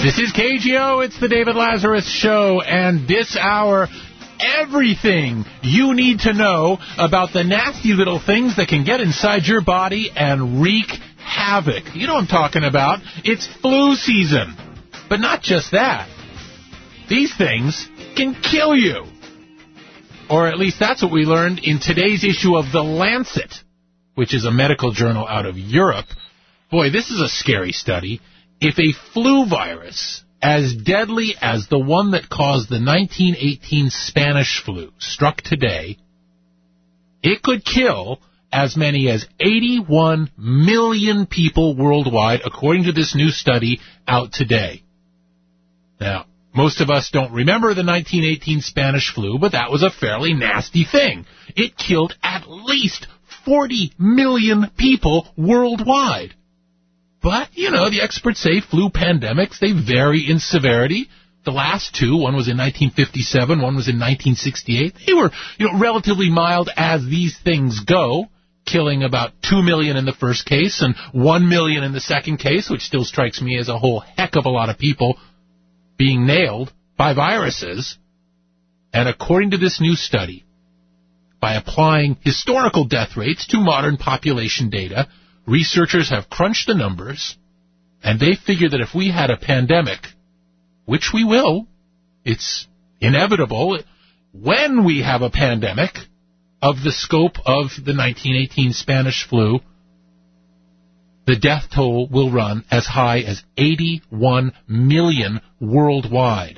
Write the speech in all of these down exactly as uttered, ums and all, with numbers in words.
This is K G O. It's the David Lazarus Show, and this hour, everything you need to know about the nasty little things that can get inside your body and wreak havoc. You know what I'm talking about. It's flu season. But not just that. These things can kill you. Or at least that's what we learned in today's issue of The Lancet, which is a medical journal out of Europe. Boy, this is a scary study. If a flu virus as deadly as the one that caused the nineteen eighteen Spanish flu struck today, it could kill as many as eighty-one million people worldwide, according to this new study out today. Now, most of us don't remember the nineteen eighteen Spanish flu, but that was a fairly nasty thing. It killed at least forty million people worldwide. But, you know, the experts say flu pandemics, they vary in severity. The last two, one was in nineteen fifty-seven, one was in nineteen sixty-eight. They were, you know, relatively mild as these things go, killing about two million in the first case and one million in the second case, which still strikes me as a whole heck of a lot of people being nailed by viruses. And according to this new study, by applying historical death rates to modern population data, researchers have crunched the numbers, and they figure that if we had a pandemic, which we will, it's inevitable, when we have a pandemic of the scope of the nineteen eighteen Spanish flu, the death toll will run as high as eighty-one million worldwide.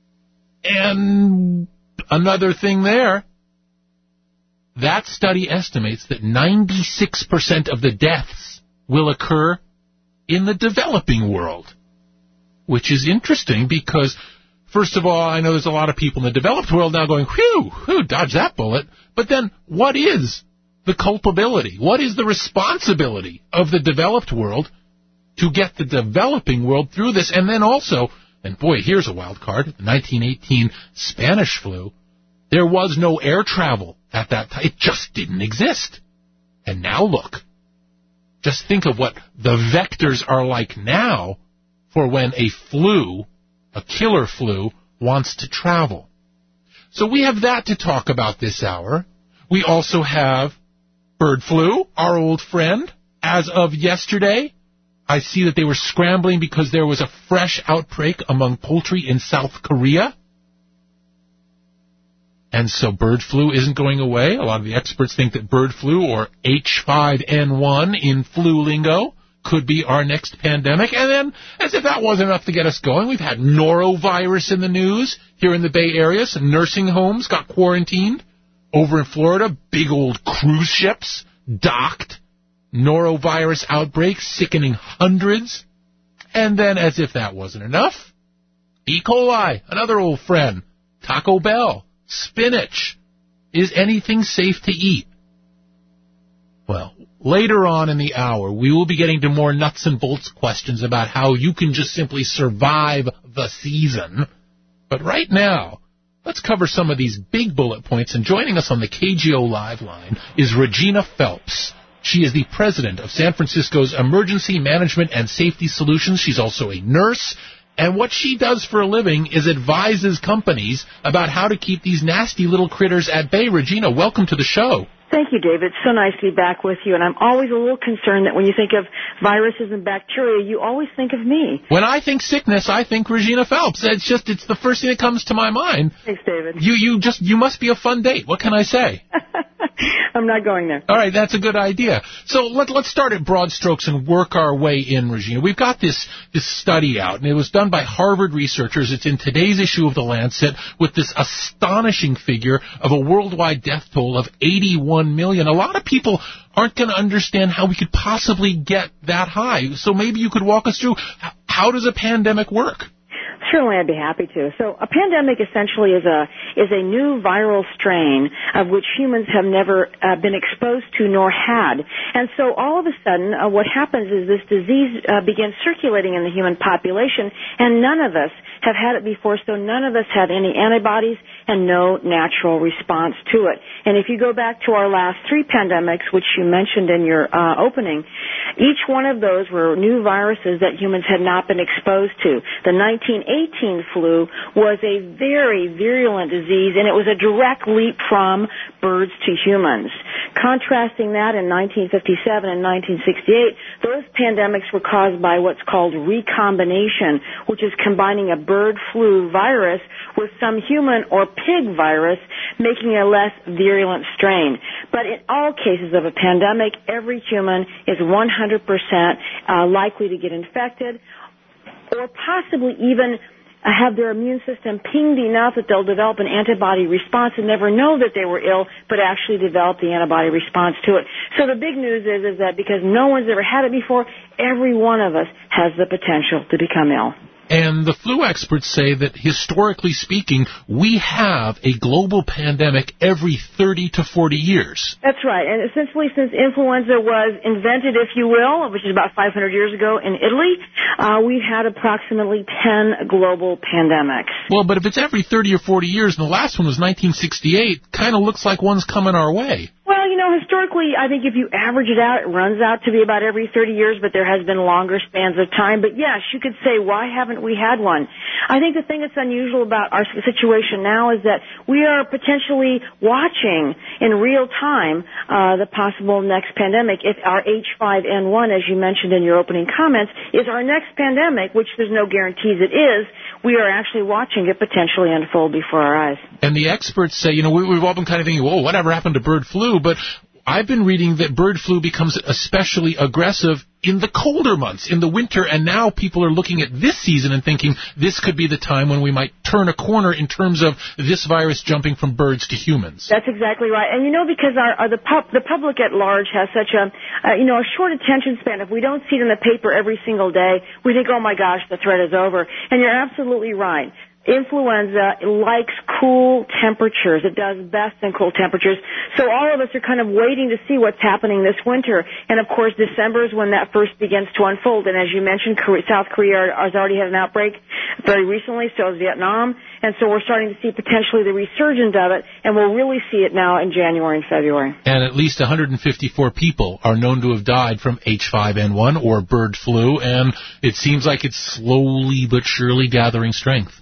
And another thing there, that study estimates that ninety-six percent of the deaths will occur in the developing world, which is interesting because, first of all, I know there's a lot of people in the developed world now going, whew, whew, dodge that bullet. But then what is the culpability? What is the responsibility of the developed world to get the developing world through this? And then also, and boy, here's a wild card, the nineteen eighteen Spanish flu, there was no air travel at that time. It just didn't exist. And now look, just think of what the vectors are like now for when a flu, a killer flu, wants to travel. So we have that to talk about this hour. We also have bird flu, our old friend. As of yesterday, I see that they were scrambling because there was a fresh outbreak among poultry in South Korea. And so bird flu isn't going away. A lot of the experts think that bird flu, or H five N one in flu lingo, could be our next pandemic. And then, as if that wasn't enough to get us going, we've had norovirus in the news here in the Bay Area. Some nursing homes got quarantined. Over in Florida, big old cruise ships docked. Norovirus outbreaks sickening hundreds. And then, as if that wasn't enough, E. coli, another old friend, Taco Bell, spinach. Is anything safe to eat? Well, later on in the hour, we will be getting to more nuts and bolts questions about how you can just simply survive the season. But right now, let's cover some of these big bullet points. And joining us on the K G O Live line is Regina Phelps. She is the president of San Francisco's Emergency Management and Safety Solutions. She's also a nurse. And what she does for a living is advises companies about how to keep these nasty little critters at bay. Regina, welcome to the show. Thank you, David. It's so nice to be back with you. And I'm always a little concerned that when you think of viruses and bacteria, you always think of me. When I think sickness, I think Regina Phelps. It's just, it's the first thing that comes to my mind. Thanks, David. You, you just, you must be a fun date. What can I say? I'm not going there. All right, that's a good idea. So let, let's start at broad strokes and work our way in, Regina. We've got this, this study out, and it was done by Harvard researchers. It's in today's issue of The Lancet with this astonishing figure of a worldwide death toll of eighty-one million. A lot of people aren't going to understand how we could possibly get that high. So maybe you could walk us through, how does a pandemic work? Certainly, I'd be happy to. So a pandemic essentially is a is a new viral strain of which humans have never uh, been exposed to nor had. And so all of a sudden, uh, what happens is this disease uh, begins circulating in the human population, and none of us have had it before, so none of us had any antibodies and no natural response to it. And if you go back to our last three pandemics, which you mentioned in your uh, opening, each one of those were new viruses that humans had not been exposed to. The nineteen eighteen flu was a very virulent disease, and it was a direct leap from birds to humans. Contrasting that in nineteen fifty-seven and nineteen sixty-eight, those pandemics were caused by what's called recombination, which is combining a bird flu virus with some human or pig virus, making a less virulent strain. But in all cases of a pandemic, every human is one hundred percent uh, likely to get infected, or possibly even have their immune system pinged enough that they'll develop an antibody response and never know that they were ill, but actually develop the antibody response to it. So the big news is, is that because no one's ever had it before, every one of us has the potential to become ill. And the flu experts say that, historically speaking, we have a global pandemic every thirty to forty years. That's right. And essentially, since influenza was invented, if you will, which is about five hundred years ago in Italy, uh, we've had approximately ten global pandemics. Well, but if it's every thirty or forty years, and the last one was nineteen sixty-eight, kind of looks like one's coming our way. Well, you know, historically, I think if you average it out, it runs out to be about every thirty years, but there has been longer spans of time. But yes, you could say, why haven't we had one? I think the thing that's unusual about our situation now is that we are potentially watching in real time uh, the possible next pandemic. If our H five N one, as you mentioned in your opening comments, is our next pandemic, which there's no guarantees it is, we are actually watching it potentially unfold before our eyes. And the experts say, you know, we, we've all been kind of thinking, whoa, whatever happened to bird flu? But I've been reading that bird flu becomes especially aggressive in the colder months, in the winter, and now people are looking at this season and thinking this could be the time when we might turn a corner in terms of this virus jumping from birds to humans. That's exactly right. And you know, because our, our the, pub, the public at large has such a, uh, you know, a short attention span, if we don't see it in the paper every single day, we think, oh my gosh, the threat is over. And you're absolutely right. Influenza likes cool temperatures. It does best in cool temperatures. So all of us are kind of waiting to see what's happening this winter. And, of course, December is when that first begins to unfold. And as you mentioned, South Korea has already had an outbreak very recently, so has Vietnam. And so we're starting to see potentially the resurgence of it, and we'll really see it now in January and February. And at least one hundred fifty-four people are known to have died from H five N one or bird flu, and it seems like it's slowly but surely gathering strength.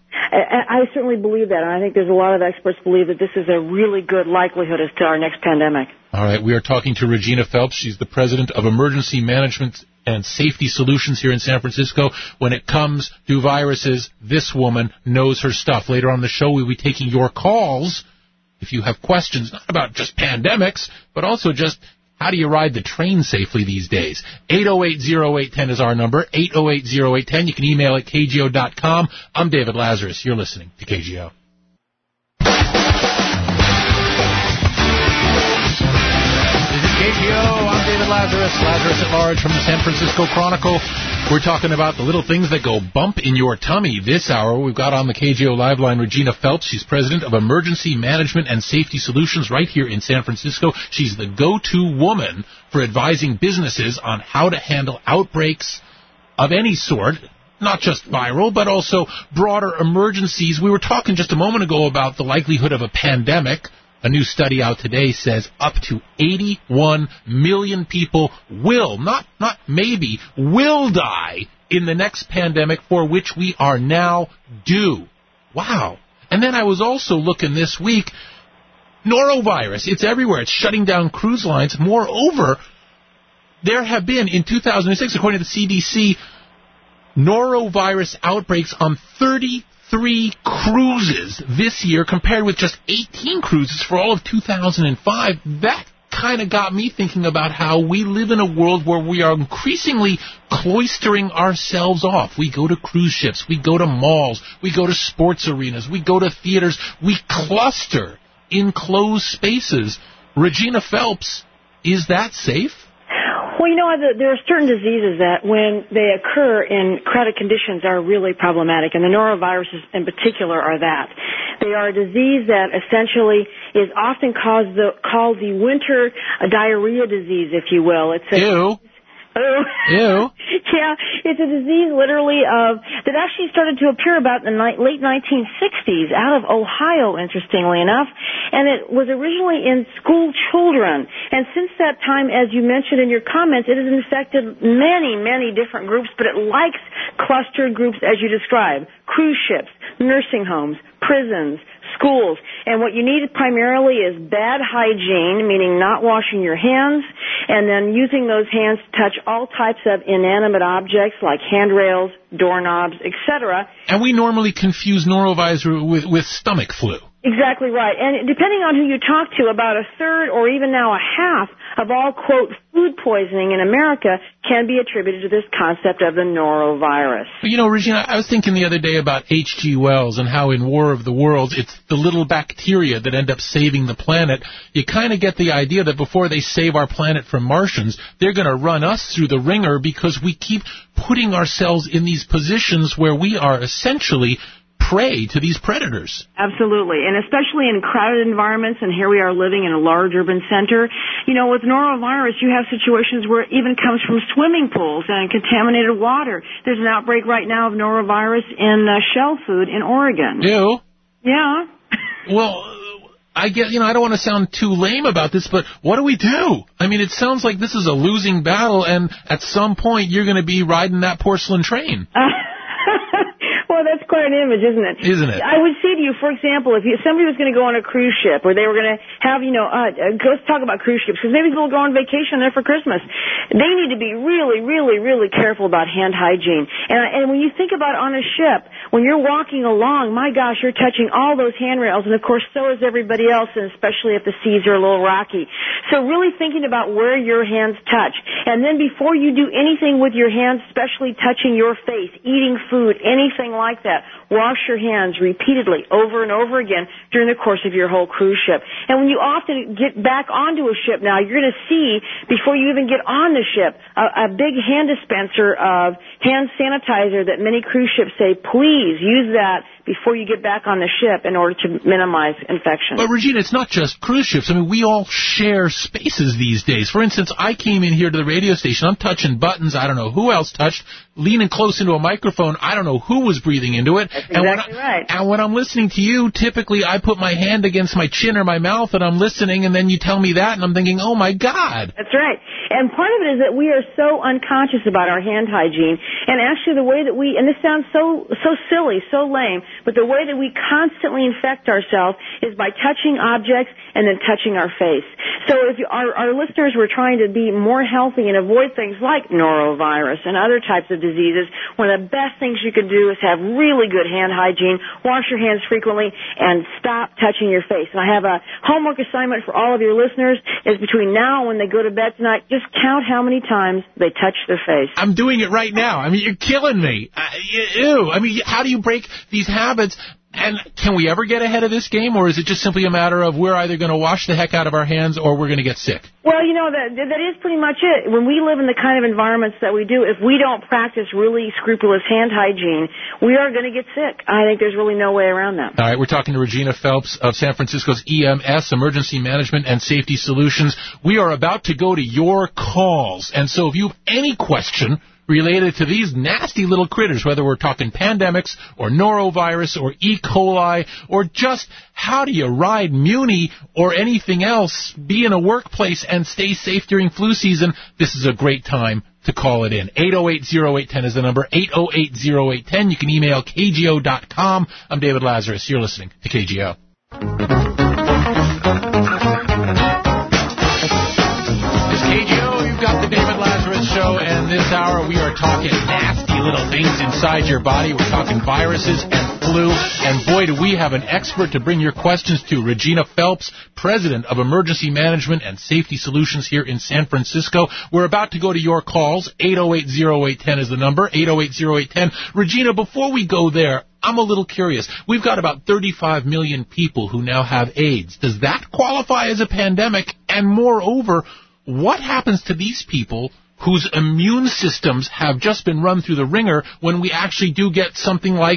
I certainly believe that, and I think there's a lot of experts believe that this is a really good likelihood as to our next pandemic. All right, we are talking to Regina Phelps. She's the president of Emergency Management and Safety Solutions here in San Francisco. When it comes to viruses, this woman knows her stuff. Later on in the show, we'll be taking your calls if you have questions, not about just pandemics, but also just how do you ride the train safely these days? eight oh eight, oh eight one oh is our number, eight oh eight, oh eight one oh. You can email at k g o dot com. I'm David Lazarus. You're listening to K G O. This is K G O. I'm David Lazarus, Lazarus at Large from the San Francisco Chronicle. We're talking about the little things that go bump in your tummy. This hour, we've got on the K G O Live Line Regina Phelps. She's president of Emergency Management and Safety Solutions right here in San Francisco. She's the go-to woman for advising businesses on how to handle outbreaks of any sort, not just viral, but also broader emergencies. We were talking just a moment ago about the likelihood of a pandemic. A new study out today says up to eighty-one million people will, not not maybe, will die in the next pandemic for which we are now due. Wow. And then I was also looking this week, norovirus, it's everywhere. It's shutting down cruise lines. Moreover, there have been, in two thousand six, according to the C D C, norovirus outbreaks on thirty-three cruises this year compared with just eighteen cruises for all of two thousand five. That kind of got me thinking about how we live in a world where we are increasingly cloistering ourselves off. We go to cruise ships, we go to malls, we go to sports arenas, we go to theaters, we cluster in closed spaces. Regina Phelps, is that safe? Well, you know, there are certain diseases that when they occur in crowded conditions are really problematic, and the noroviruses in particular are that. They are a disease that essentially is often called the, called the winter diarrhea disease, if you will. It's a, Ew. Ew. Yeah, it's a disease literally of that actually started to appear about in the ni- late nineteen sixties out of Ohio, interestingly enough, and it was originally in school children. And since that time, as you mentioned in your comments, it has infected many, many different groups, but it likes clustered groups as you described: cruise ships, nursing homes, prisons, schools. And what you need primarily is bad hygiene, meaning not washing your hands, and then using those hands to touch all types of inanimate objects like handrails, doorknobs, et cetera. And we normally confuse norovirus with, with stomach flu. Exactly right. And depending on who you talk to, about a third or even now a half of all, quote, food poisoning in America can be attributed to this concept of the norovirus. You know, Regina, I was thinking the other day about H G Wells and how in War of the Worlds it's the little bacteria that end up saving the planet. You kind of get the idea that before they save our planet from Martians, they're going to run us through the ringer because we keep putting ourselves in these positions where we are essentially prey to these predators. Absolutely, and especially in crowded environments, and here we are living in a large urban center. You know, with norovirus, you have situations where it even comes from swimming pools and contaminated water. There's an outbreak right now of norovirus in uh, shell food in Oregon. Ew. Yeah. Well, I get, you know, I don't want to sound too lame about this, but what do we do? I mean, it sounds like this is a losing battle, and at some point you're going to be riding that porcelain train. Uh, Well, that's quite an image, isn't it? Isn't it? I would say to you, for example, if you, somebody was going to go on a cruise ship, or they were going to have, you know, uh, uh, let's talk about cruise ships, because maybe they'll go on vacation there for Christmas. They need to be really, really, really careful about hand hygiene. And, and when you think about on a ship, when you're walking along, my gosh, you're touching all those handrails, and of course so is everybody else, and especially if the seas are a little rocky. So really thinking about where your hands touch. And then before you do anything with your hands, especially touching your face, eating food, anything like that, wash your hands repeatedly over and over again during the course of your whole cruise ship. And when you often get back onto a ship now, you're going to see, before you even get on the ship, a, a big hand dispenser of hand sanitizer that many cruise ships say, please use that before you get back on the ship in order to minimize infection. But, Regina, it's not just cruise ships. I mean, we all share spaces these days. For instance, I came in here to the radio station. I'm touching buttons. I don't know who else touched. Leaning close into a microphone. I don't know who was breathing into it. That's and exactly when I, right. And when I'm listening to you, typically I put my hand against my chin or my mouth and I'm listening, and then you tell me that, and I'm thinking, oh, my God. That's right. And part of it is that we are so unconscious about our hand hygiene. And actually the way that we, and this sounds so so silly, so lame, but the way that we constantly infect ourselves is by touching objects and then touching our face. So if you, our, our listeners were trying to be more healthy and avoid things like norovirus and other types of diseases, one of the best things you can do is have really good hand hygiene, wash your hands frequently, and stop touching your face. And I have a homework assignment for all of your listeners is between now and when they go to bed tonight, just count how many times they touch their face. I'm doing it right now. I mean, you're killing me. Uh, ew. I mean, how do you break these habits? And can we ever get ahead of this game, or is it just simply a matter of we're either going to wash the heck out of our hands or we're going to get sick? Well, you know, that that is pretty much it. When we live in the kind of environments that we do, if we don't practice really scrupulous hand hygiene, we are going to get sick. I think there's really no way around that. All right, we're talking to Regina Phelps of San Francisco's E M S, Emergency Management and Safety Solutions. We are about to go to your calls, and so if you have any question related to these nasty little critters, whether we're talking pandemics or norovirus or E. coli or just how do you ride Muni or anything else, be in a workplace and stay safe during flu season, this is a great time to call it in. eight oh eight, oh eight one oh is the number, eight oh eight, oh eight one oh. You can email K G O dot com. I'm David Lazarus. You're listening to K G O. It's K G O. You've got the David Lazarus Show, and this hour we are talking nasty little things inside your body. We're talking viruses and flu, and boy, do we have an expert to bring your questions to. Regina Phelps, President of Emergency Management and Safety Solutions here in San Francisco. We're about to go to your calls. eight oh eight, oh eight one oh is the number, eight oh eight, oh eight one oh. Regina, before we go there, I'm a little curious. We've got about thirty-five million people who now have AIDS. Does that qualify as a pandemic? And moreover, what happens to these people whose immune systems have just been run through the ringer when we actually do get something like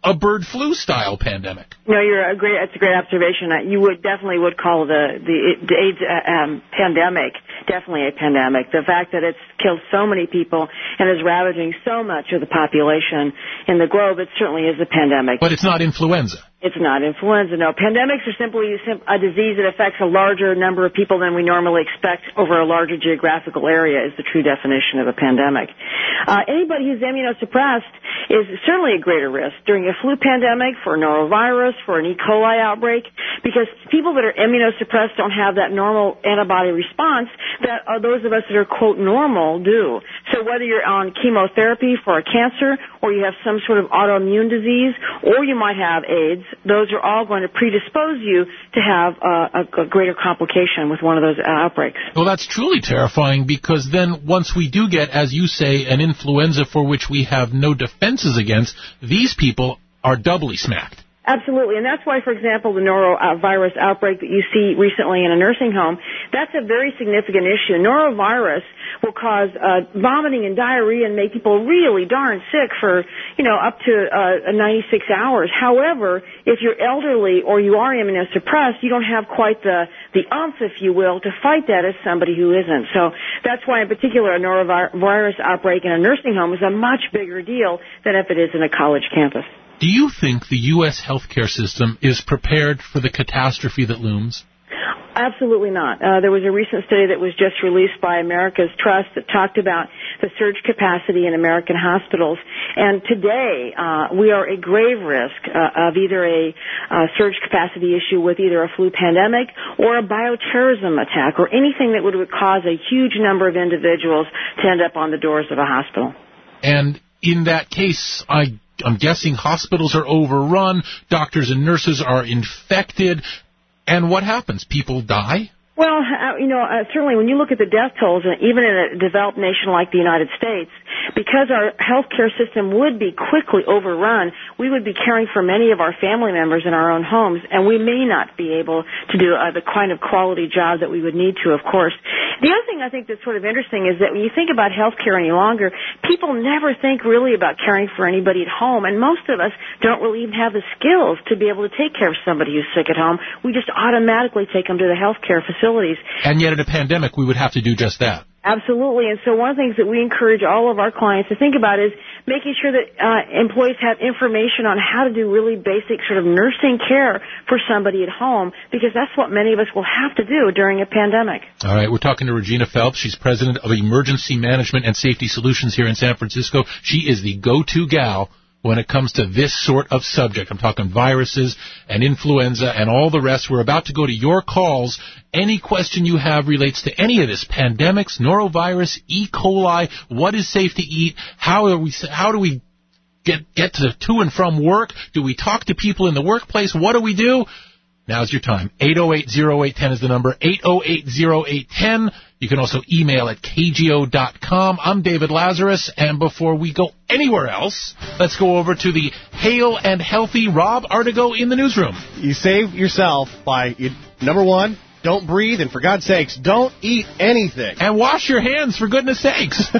a bird flu style pandemic. No, you're a great. That's a great observation. You would definitely would call the the, the AIDS uh, um, pandemic definitely a pandemic. The fact that it's killed so many people and is ravaging so much of the population in the globe, it certainly is a pandemic. But it's not influenza. It's not influenza, no. Pandemics are simply a disease that affects a larger number of people than we normally expect over a larger geographical area is the true definition of a pandemic. Uh, anybody who's immunosuppressed is certainly a greater risk during a flu pandemic, for a norovirus, for an E. coli outbreak, because people that are immunosuppressed don't have that normal antibody response that uh, those of us that are, quote, normal do. So whether you're on chemotherapy for a cancer or you have some sort of autoimmune disease or you might have AIDS, those are all going to predispose you to have uh, a, a greater complication with one of those outbreaks. Well, that's truly terrifying, because then once we do get, as you say, an influenza for which we have no defenses against, these people are doubly smacked. Absolutely, and that's why, for example, the norovirus outbreak that you see recently in a nursing home, that's a very significant issue. Norovirus will cause uh, vomiting and diarrhea and make people really darn sick for, you know, up to uh, ninety-six hours. However, if you're elderly or you are immunosuppressed, you don't have quite the, the umph, if you will, to fight that as somebody who isn't. So that's why, in particular, a norovirus outbreak in a nursing home is a much bigger deal than if it is in a college campus. Do you think the U S healthcare system is prepared for the catastrophe that looms? Absolutely not. Uh, there was a recent study that was just released by America's Trust that talked about the surge capacity in American hospitals. And today, uh, we are at grave risk uh, of either a uh, surge capacity issue with either a flu pandemic or a bioterrorism attack or anything that would cause a huge number of individuals to end up on the doors of a hospital. And in that case, I I'm guessing hospitals are overrun, doctors and nurses are infected, and what happens? People die? Well, uh, you know, uh, certainly when you look at the death tolls, uh, even in a developed nation like the United States, because our healthcare system would be quickly overrun, we would be caring for many of our family members in our own homes, and we may not be able to do uh, the kind of quality job that we would need to, of course. The other thing I think that's sort of interesting is that when you think about healthcare any longer, people never think really about caring for anybody at home, and most of us don't really even have the skills to be able to take care of somebody who's sick at home. We just automatically take them to the healthcare facilities. And yet in a pandemic, we would have to do just that. Absolutely. And so one of the things that we encourage all of our clients to think about is making sure that uh, employees have information on how to do really basic sort of nursing care for somebody at home, because that's what many of us will have to do during a pandemic. All right. We're talking to Regina Phelps. She's president of Emergency Management and Safety Solutions here in San Francisco. She is the go-to gal when it comes to this sort of subject. I'm talking viruses and influenza and all the rest. We're about to go to your calls. Any question you have relates to any of this: pandemics, norovirus, E. coli, what is safe to eat, how are we, how do we get get to, to and from work, do we talk to people in the workplace, what do we do? Now's your time. eight oh eight, oh eight one oh is the number, eight oh eight, oh eight one oh. You can also email at k g o dot com. I'm David Lazarus, and before we go anywhere else, let's go over to the hale and healthy Rob Artigo in the newsroom. You save yourself by, you, number one, don't breathe, and for God's sakes, don't eat anything. And wash your hands, for goodness sakes. This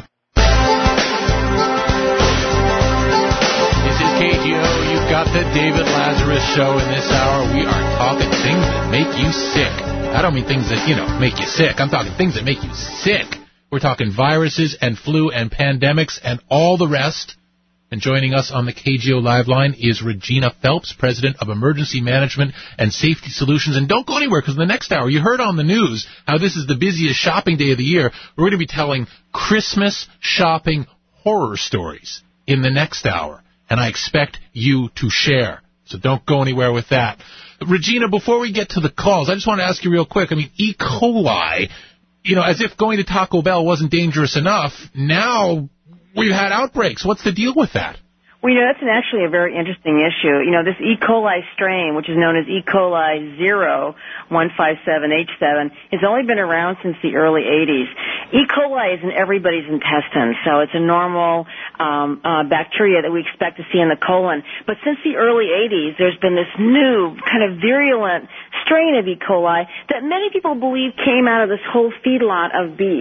is K G O. You've got the David Lazarus Show in this hour. We are talking things that make you sick. I don't mean things that, you know, make you sick. I'm talking things that make you sick. We're talking viruses and flu and pandemics and all the rest. And joining us on the K G O Live Line is Regina Phelps, president of Emergency Management and Safety Solutions. And don't go anywhere, because in the next hour, you heard on the news how this is the busiest shopping day of the year. We're going to be telling Christmas shopping horror stories in the next hour. And I expect you to share. So don't go anywhere with that. Regina, before we get to the calls, I just want to ask you real quick. I mean, E. coli, you know, as if going to Taco Bell wasn't dangerous enough, now we've had outbreaks. What's the deal with that? Well, you know, that's an actually a very interesting issue. You know, this E. coli strain, which is known as E. coli zero one five seven H seven, has only been around since the early eighties. E. coli is in everybody's intestines, so it's a normal um, uh, bacteria that we expect to see in the colon. But since the early eighties, there's been this new kind of virulent strain of E. coli that many people believe came out of this whole feedlot of beef.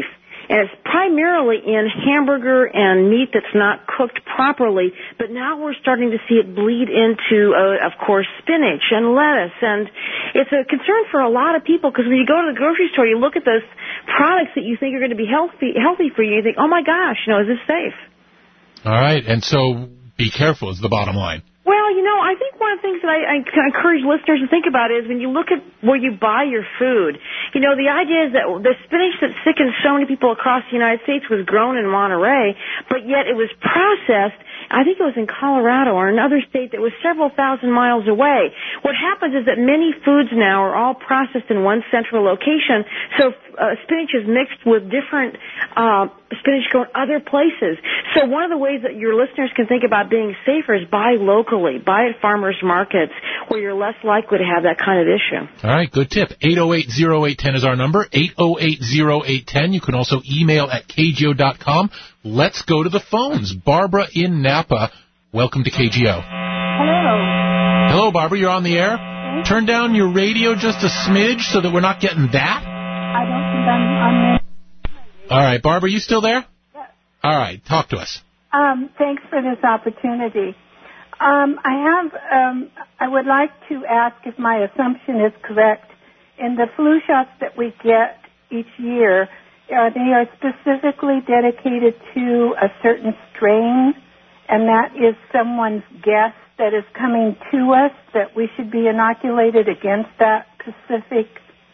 and it's primarily in hamburger and meat that's not cooked properly, but now we're starting to see it bleed into, uh, of course, spinach and lettuce, and it's a concern for a lot of people because when you go to the grocery store, you look at those products that you think are going to be healthy, healthy for you, you think, oh my gosh, you know, is this safe? All right, and so be careful is the bottom line. Well, you know, I think one of the things that I, I encourage listeners to think about is when you look at where you buy your food, you know, the idea is that the spinach that sickens so many people across the United States was grown in Monterey, but yet it was processed, I think it was in Colorado or another state that was several thousand miles away. What happens is that many foods now are all processed in one central location, so uh, spinach is mixed with different uh, spinach grown other places. So one of the ways that your listeners can think about being safer is buy locally, buy at farmers markets where you're less likely to have that kind of issue. All right, good tip. eight oh eight, oh eight one oh is our number, eight oh eight, oh eight one oh. You can also email at k g o dot com. Let's go to the phones. Barbara in Napa, welcome to K G O. Hello. Hello, Barbara, you're on the air. Okay. Turn down your radio just a smidge so that we're not getting that. I don't think I'm on there. All right, Barbara, you still there? Yes. All right, talk to us. Um, thanks for this opportunity. Um, I have, um, I would like to ask if my assumption is correct. In the flu shots that we get each year, uh, they are specifically dedicated to a certain strain, and that is someone's guess that is coming to us, that we should be inoculated against that specific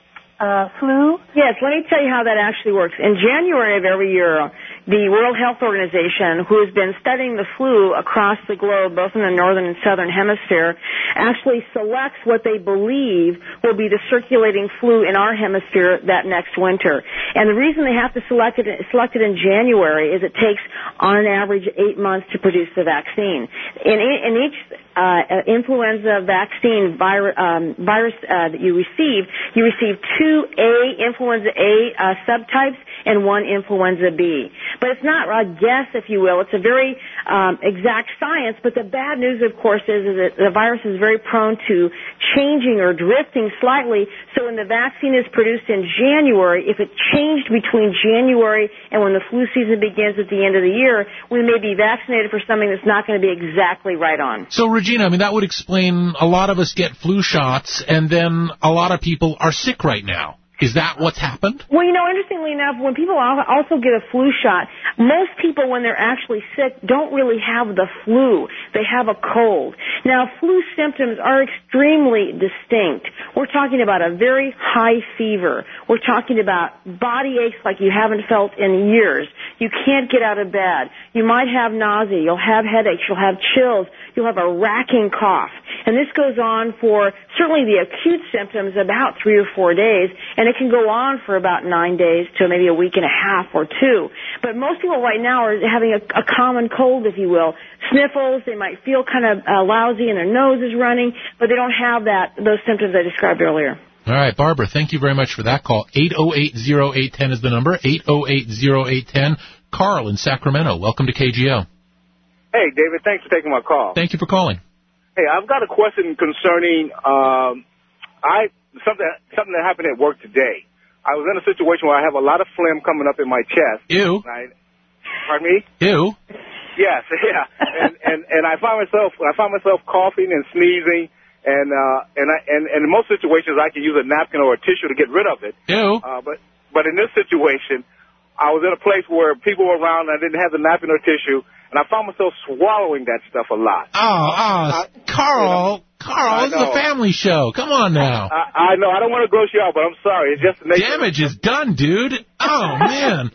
uh, flu? Yes, let me tell you how that actually works. In January of every year, the World Health Organization, who has been studying the flu across the globe, both in the northern and southern hemisphere, actually selects what they believe will be the circulating flu in our hemisphere that next winter. And the reason they have to select it, select it in January is it takes, on an average, eight months to produce the vaccine. In, in each uh, influenza vaccine vir- um, virus uh, that you receive, you receive two A, influenza A uh, subtypes, and one influenza B. But it's not a guess, if you will. It's a very um, exact science. But the bad news, of course, is, is that the virus is very prone to changing or drifting slightly. So when the vaccine is produced in January, if it changed between January and when the flu season begins at the end of the year, we may be vaccinated for something that's not going to be exactly right on. So, Regina, I mean, that would explain a lot of us get flu shots, and then a lot of people are sick right now. Is that what's happened? Well, you know, interestingly enough, when people also get a flu shot, most people, when they're actually sick, don't really have the flu. They have a cold. Now, flu symptoms are extremely distinct. We're talking about a very high fever. We're talking about body aches like you haven't felt in years. You can't get out of bed. You might have nausea. You'll have headaches. You'll have chills. You'll have a racking cough. And this goes on for certainly the acute symptoms about three or four days, and it can go on for about nine days to maybe a week and a half or two. But most people right now are having a, a common cold, if you will. Sniffles, they might feel kind of uh, lousy and their nose is running, but they don't have that those symptoms I described earlier. All right, Barbara, thank you very much for that call. eight oh eight, oh eight one oh is the number, eight oh eight, oh eight one oh. Carl in Sacramento, welcome to K G O. Hey, David, thanks for taking my call. Thank you for calling. Hey, I've got a question concerning um, I something something that happened at work today. I was in a situation where I have a lot of phlegm coming up in my chest. Ew. I, pardon me? Ew. Yes, yeah. and, and and I find myself I find myself coughing and sneezing, and uh, and I and, and in most situations I can use a napkin or a tissue to get rid of it. Ew. Uh, but but in this situation, I was in a place where people were around and I didn't have the napkin or tissue. And I found myself swallowing that stuff a lot. Oh, oh, I, Carl, you know, Carl, this is a family show. Come on now. I, I know. I don't want to gross you out, but I'm sorry. It's just the nature. Damage is done, dude. Oh, man.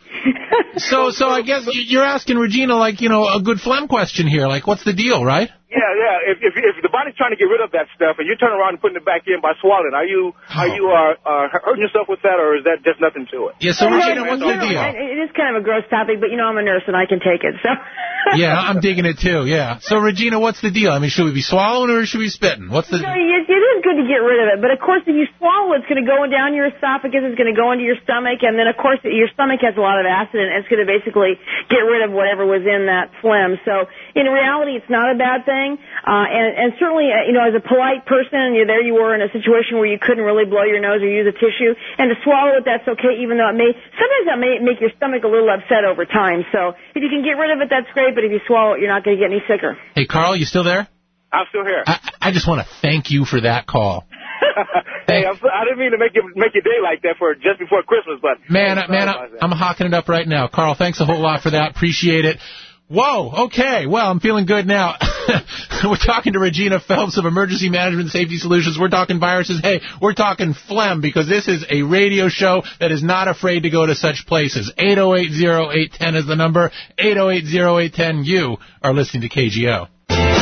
So, so I guess you're asking Regina, like, you know, a good phlegm question here. Like, what's the deal, right? Yeah, yeah. If, if if the body's trying to get rid of that stuff, and you turn around and putting it back in by swallowing, are you oh. are you uh, uh, hurting yourself with that, or is that just nothing to it? Yeah. So, well, Regina, what's the deal? It is kind of a gross topic, but you know, I'm a nurse and I can take it. So. Yeah, I'm digging it too. Yeah. So, Regina, what's the deal? I mean, should we be swallowing or should we be spitting? What's the? No, it, it is is good to get rid of it. But, of course, if you swallow it, it's going to go down your esophagus, it's going to go into your stomach, and then, of course, your stomach has a lot of acid, and it's going to basically get rid of whatever was in that phlegm. So, in reality, it's not a bad thing. Uh, and, and certainly, uh, you know, as a polite person, you're there you were in a situation where you couldn't really blow your nose or use a tissue, and to swallow it, that's okay, even though it may, sometimes that may make your stomach a little upset over time. So, if you can get rid of it, that's great, but if you swallow it, you're not going to get any sicker. Hey, Carl, you still there? I'm still here. I, I just want to thank you for that call. Hey, I'm, I didn't mean to make you make your day like that for just before Christmas, but man, man, I, I'm hawking it up right now. Carl, thanks a whole lot for that. Appreciate it. Whoa, okay, well, I'm feeling good now. We're talking to Regina Phelps of Emergency Management and Safety Solutions. We're talking viruses. Hey, we're talking phlegm, because this is a radio show that is not afraid to go to such places. eight oh eight, oh eight one oh is the number. eight oh eight, oh eight one oh. You are listening to K G O.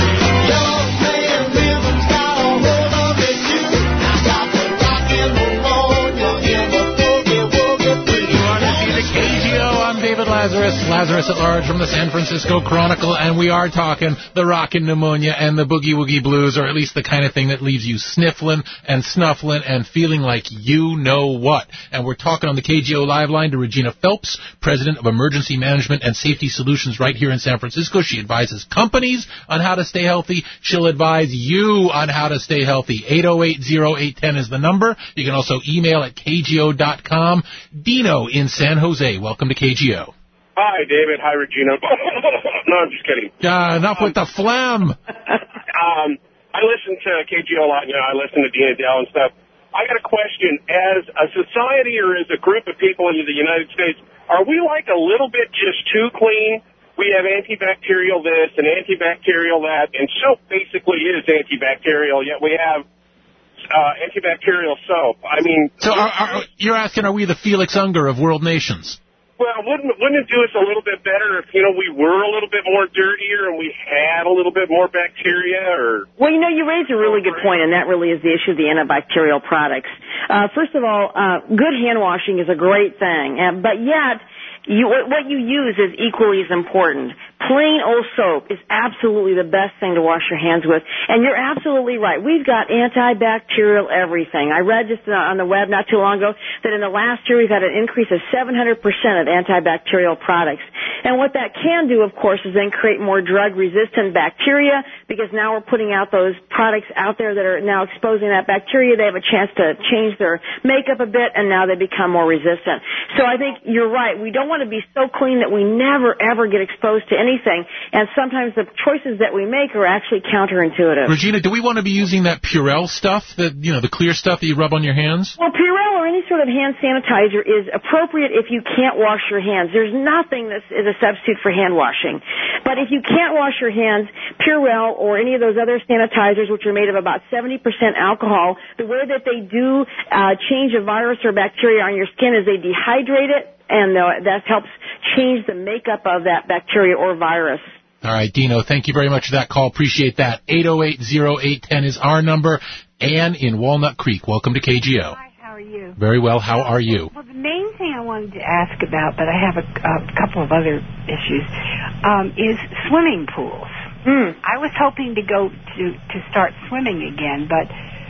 Lazarus, Lazarus at Large from the San Francisco Chronicle, and we are talking the rockin' pneumonia and the boogie woogie blues, or at least the kind of thing that leaves you sniffling and snuffling and feeling like you know what. And we're talking on the K G O Live line to Regina Phelps, President of Emergency Management and Safety Solutions right here in San Francisco. She advises companies on how to stay healthy. She'll advise you on how to stay healthy. eight oh eight, oh eight one oh is the number. You can also email at k g o dot com. Dino in San Jose, welcome to K G O. Hi, David. Hi, Regina. No, I'm just kidding. Uh, enough um, with the phlegm. um, I listen to K G O a lot. You know, I listen to Dina Dell and stuff. I got a question. As a society or as a group of people in the United States, are we like a little bit just too clean? We have antibacterial this and antibacterial that, and soap basically is antibacterial, yet we have uh, antibacterial soap. I mean... So are, are, you're asking, are we the Felix Unger of world nations? Well, wouldn't wouldn't it do us a little bit better if, you know, we were a little bit more dirtier and we had a little bit more bacteria? Or Well, you know, you raised a really good point, and that really is the issue of the antibacterial products. Uh, first of all, uh, good hand washing is a great thing, uh, but yet you, what you use is equally as important. Plain old soap is absolutely the best thing to wash your hands with. And you're absolutely right. We've got antibacterial everything. I read just on the web not too long ago that in the last year we've had an increase of seven hundred percent of antibacterial products. And what that can do, of course, is then create more drug-resistant bacteria, because now we're putting out those products out there that are now exposing that bacteria. They have a chance to change their makeup a bit, and now they become more resistant. So I think you're right. We don't want to be so clean that we never, ever get exposed to anything, and sometimes the choices that we make are actually counterintuitive. Regina, do we want to be using that Purell stuff, that, you know, the clear stuff that you rub on your hands? Well, Purell or any sort of hand sanitizer is appropriate if you can't wash your hands. There's nothing that is a substitute for hand washing. But if you can't wash your hands, Purell or any of those other sanitizers, which are made of about seventy percent alcohol, the way that they do uh, change a virus or bacteria on your skin is they dehydrate it, and uh, that helps change the makeup of that bacteria or virus. All right, Dino, thank you very much for that call. Appreciate that. eight oh eight, oh eight one oh is our number. Ann in Walnut Creek, welcome to K G O. Hi, how are you? Very well. How are you? Well, the main thing I wanted to ask about, but I have a, a couple of other issues, um, is swimming pools. Mm. I was hoping to go to, to start swimming again, but,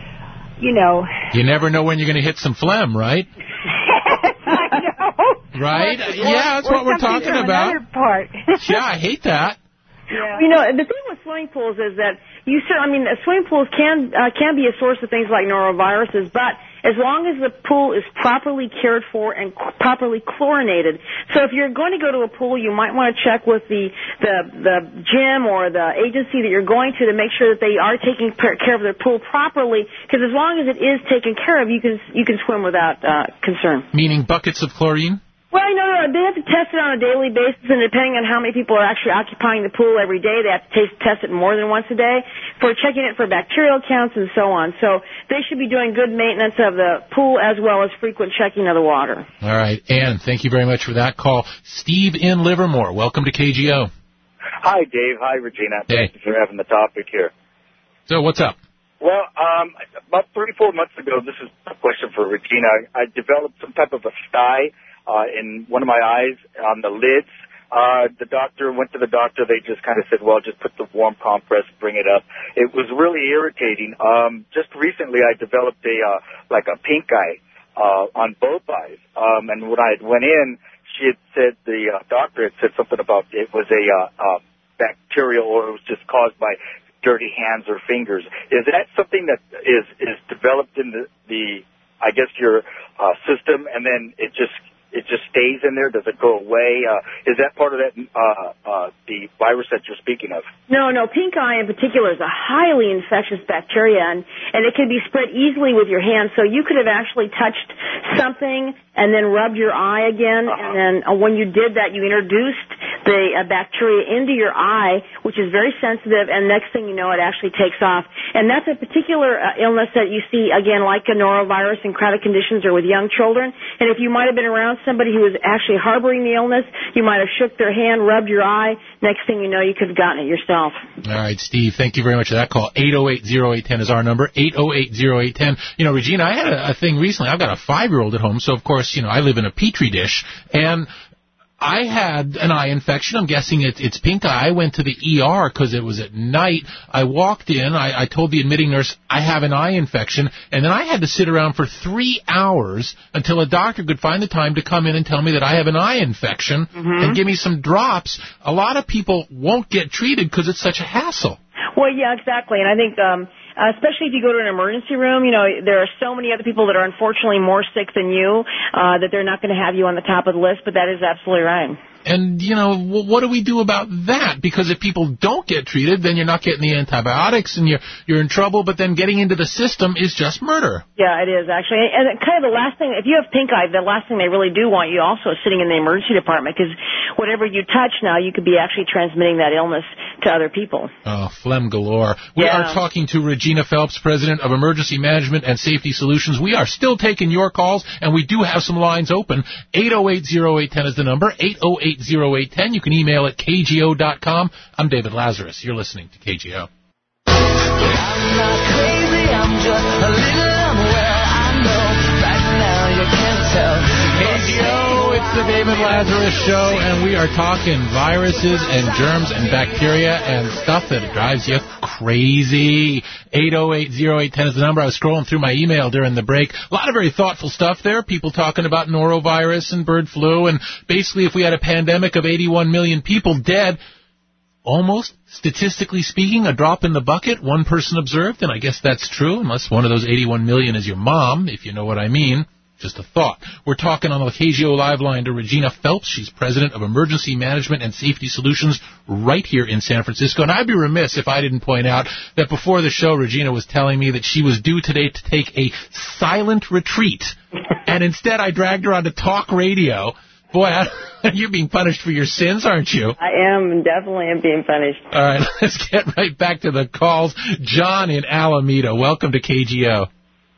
you know... You never know when you're going to hit some phlegm, right? I know. Right? Or, yeah, that's or what we're talking from about. Another part. Yeah, I hate that. Yeah. You know, the thing with swimming pools is that you, I mean, swimming pools can uh, can be a source of things like noroviruses, but as long as the pool is properly cared for and c- properly chlorinated. So if you're going to go to a pool, you might want to check with the the the gym or the agency that you're going to to make sure that they are taking care of their pool properly. Because as long as it is taken care of, you can you can swim without uh, concern. Meaning buckets of chlorine? Well, no, no, they have to test it on a daily basis, and depending on how many people are actually occupying the pool every day, they have to taste, test it more than once a day for checking it for bacterial counts and so on. So they should be doing good maintenance of the pool as well as frequent checking of the water. All right, Ann, thank you very much for that call. Steve in Livermore, welcome to K G O. Hi, Dave. Hi, Regina. Hey. Thanks for having the topic here. So what's up? Well, um, about three, four months ago, this is a question for Regina. I developed some type of a sty Uh, in one of my eyes on the lids. Uh, the doctor went to the doctor. They just kind of said, well, just put the warm compress, bring it up. It was really irritating. Um, just recently I developed a, uh, like a pink eye, uh, on both eyes. Um, and when I went in, she had said, the uh, doctor had said something about it was a, uh, uh, bacterial or it was just caused by dirty hands or fingers. Is that something that is, is developed in the, the, I guess your, uh, system and then it just, it just stays in there? Does it go away? Uh, is that part of that, uh, uh, the virus that you're speaking of? No, no. Pink eye in particular is a highly infectious bacteria, and, and it can be spread easily with your hands. So you could have actually touched something and then rubbed your eye again, uh-huh. and then uh, when you did that, you introduced the uh, bacteria into your eye, which is very sensitive, and next thing you know, it actually takes off. And that's a particular uh, illness that you see, again, like a norovirus in crowded conditions or with young children. And if you might have been around somebody who was actually harboring the illness, you might have shook their hand, rubbed your eye. Next thing you know, you could have gotten it yourself. All right, Steve, thank you very much for that call. eight oh eight, oh eight one oh is our number, eight oh eight, oh eight one oh. You know, Regina, I had a, a thing recently. I've got a five-year-old at home, so, of course, you know, I live in a Petri dish, and I had an eye infection. I'm guessing it, it's pink eye. I went to the E R because it was at night. I walked in. I, I told the admitting nurse, I have an eye infection. And then I had to sit around for three hours until a doctor could find the time to come in and tell me that I have an eye infection mm-hmm. and give me some drops. A lot of people won't get treated because it's such a hassle. Well, yeah, exactly. And I think... um Uh, especially if you go to an emergency room, you know, there are so many other people that are unfortunately more sick than you uh, that they're not going to have you on the top of the list, but that is absolutely right. And, you know, what do we do about that? Because if people don't get treated, then you're not getting the antibiotics and you're you're in trouble, but then getting into the system is just murder. Yeah, it is, actually. And kind of the last thing, if you have pink eye, the last thing they really do want you also is sitting in the emergency department, because whatever you touch now, you could be actually transmitting that illness to other people. Oh, phlegm galore. We yeah. are talking to Regina Phelps, President of Emergency Management and Safety Solutions. We are still taking your calls, and we do have some lines open. eight oh eight, oh eight one oh is the number, eight oh eight, oh eight one oh. You can email at k g o dot com. I'm David Lazarus. You're listening to K G O. I'm not crazy, I'm just a little unaware. I know right now you can't tell. K G O, it's the David Lazarus Show, and we are talking viruses and germs and bacteria and stuff that drives you crazy. eight oh eight, oh eight one oh is the number. I was scrolling through my email during the break. A lot of very thoughtful stuff there. People talking about norovirus and bird flu, and basically if we had a pandemic of eighty-one million people dead, almost, statistically speaking, a drop in the bucket, one person observed, and I guess that's true, unless one of those eighty-one million is your mom, if you know what I mean. Just a thought. We're talking on the K G O Live line to Regina Phelps. She's president of Emergency Management and Safety Solutions right here in San Francisco. And I'd be remiss if I didn't point out that before the show, Regina was telling me that she was due today to take a silent retreat. And instead, I dragged her on to talk radio. Boy, you're being punished for your sins, aren't you? I am, definitely am being punished. All right, let's get right back to the calls. John in Alameda, welcome to K G O.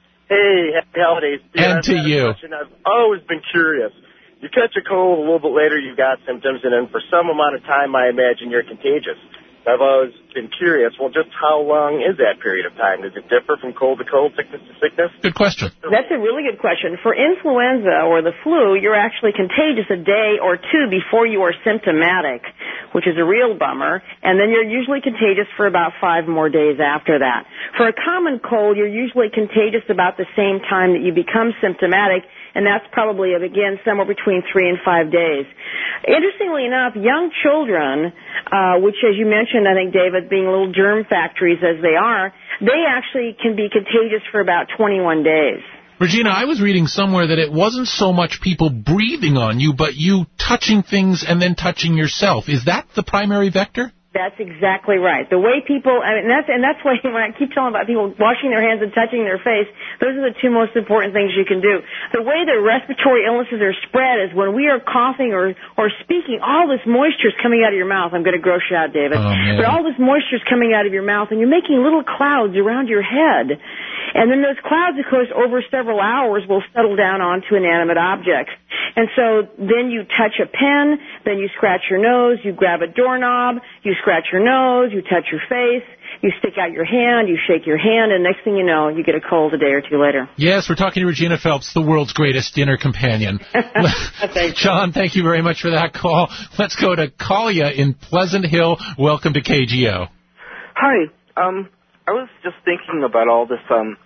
Hey, happy holidays. And to you. I've always been curious. You catch a cold, a little bit later you've got symptoms, and then for some amount of time I imagine you're contagious. I've always been curious, well, just how long is that period of time? Does it differ from cold to cold, sickness to sickness? Good question. That's a really good question. For influenza or the flu, you're actually contagious a day or two before you are symptomatic, which is a real bummer, and then you're usually contagious for about five more days after that. For a common cold, you're usually contagious about the same time that you become symptomatic, and that's probably, again, somewhere between three and five days. Interestingly enough, young children, uh, which, as you mentioned, I think, David, being little germ factories as they are, they actually can be contagious for about twenty-one days. Regina, I was reading somewhere that it wasn't so much people breathing on you, but you touching things and then touching yourself. Is that the primary vector? That's exactly right. The way people, I mean, that's, and that's why when I keep telling about people washing their hands and touching their face, those are the two most important things you can do. The way that respiratory illnesses are spread is when we are coughing or, or speaking, all this moisture is coming out of your mouth. I'm going to gross you out, David. Oh, but all this moisture is coming out of your mouth, and you're making little clouds around your head. And then those clouds, of course, over several hours will settle down onto inanimate objects. And so then you touch a pen, then you scratch your nose, you grab a doorknob, you scratch your nose, you touch your face, you stick out your hand, you shake your hand, and next thing you know, you get a cold a day or two later. Yes, we're talking to Regina Phelps, the world's greatest dinner companion. John, thank you very much for that call. Let's go to Kalia in Pleasant Hill. Welcome to K G O. Hi. Um, I was just thinking about all this, um,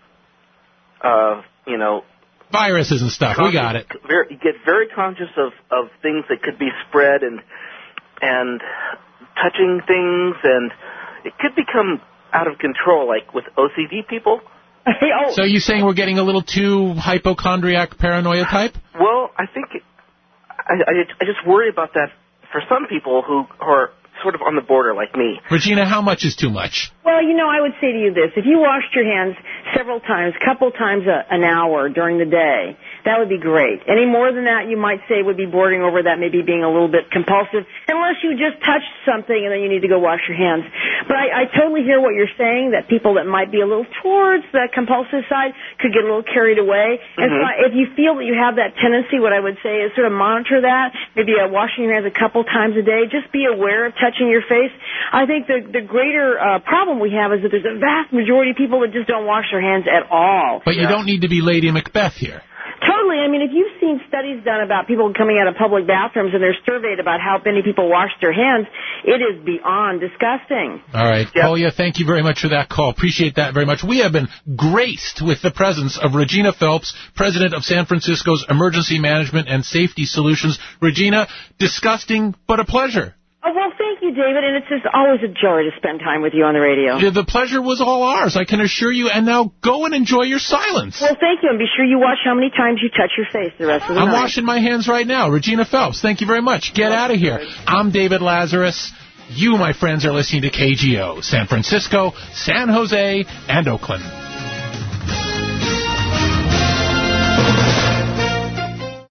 uh, you know... viruses and stuff. We got it. Very, you get very conscious of, of things that could be spread and and touching things, and it could become out of control, like with O C D people. oh. So you're saying we're getting a little too hypochondriac paranoia type? Well, I think it, I, I, I just worry about that for some people who, who are sort of on the border like me. Regina, how much is too much? Well, you know, I would say to you this. If you washed your hands several times, a couple times a, an hour during the day, that would be great. Any more than that, you might say would be bordering over that, maybe being a little bit compulsive, unless you just touched something and then you need to go wash your hands. But I, I totally hear what you're saying, that people that might be a little towards the compulsive side could get a little carried away. And mm-hmm. so if you feel that you have that tendency, what I would say is sort of monitor that, maybe uh, washing your hands a couple times a day. Just be aware of touching your face. I think the, the greater uh, problem we have is that there's a vast majority of people that just don't wash their hands at all. But you yeah. don't need to be Lady Macbeth here. Totally. I mean, if you've seen studies done about people coming out of public bathrooms and they're surveyed about how many people wash their hands, it is beyond disgusting. All right. Yep. Kalia, thank you very much for that call. Appreciate that very much. We have been graced with the presence of Regina Phelps, president of San Francisco's Emergency Management and Safety Solutions. Regina, disgusting, but a pleasure. Oh, well, thank you, David, and it's just always a joy to spend time with you on the radio. Yeah, the pleasure was all ours, I can assure you, and now go and enjoy your silence. Well, thank you, and be sure you watch how many times you touch your face the rest of the I'm night. I'm washing my hands right now. Regina Phelps, thank you very much. Get out of here. I'm David Lazarus. You, my friends, are listening to K G O, San Francisco, San Jose, and Oakland.